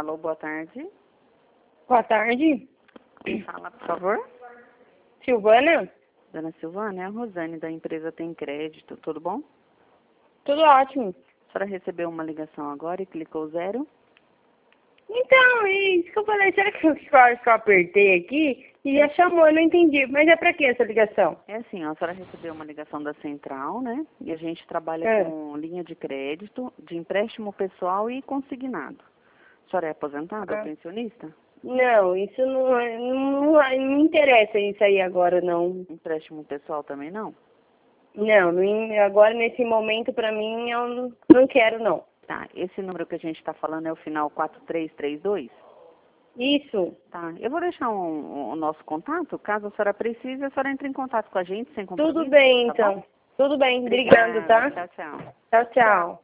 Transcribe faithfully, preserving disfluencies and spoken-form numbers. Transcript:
Alô, boa tarde. Boa tarde. Quem fala, por favor? Silvana? Dona Silvana, é a Rosane da empresa Tem Crédito, tudo bom? Tudo ótimo. A senhora recebeu uma ligação agora e clicou zero? Então, isso que eu falei, será que eu, que eu apertei aqui e já chamou, eu não entendi. Mas é pra que essa ligação? É assim, ó, a senhora recebeu uma ligação da Central, né? E a gente trabalha É. com linha de crédito, de empréstimo pessoal e consignado. A senhora é aposentada ou Ah. pensionista? Não, isso não, é- não, não me interessa isso aí agora, não. Empréstimo pessoal também não? Não, não- agora nesse momento pra mim eu não, não quero não. Tá, esse número que a gente está falando é o final quatro três três dois? Isso. Tá, eu vou deixar um- um- o nosso contato, caso a senhora precise, a senhora entre em contato com a gente sem compromisso. Tudo bem tá então. bom? Tudo bem, obrigado, Obrigada, tá? tchau, tchau. Tchau, tchau.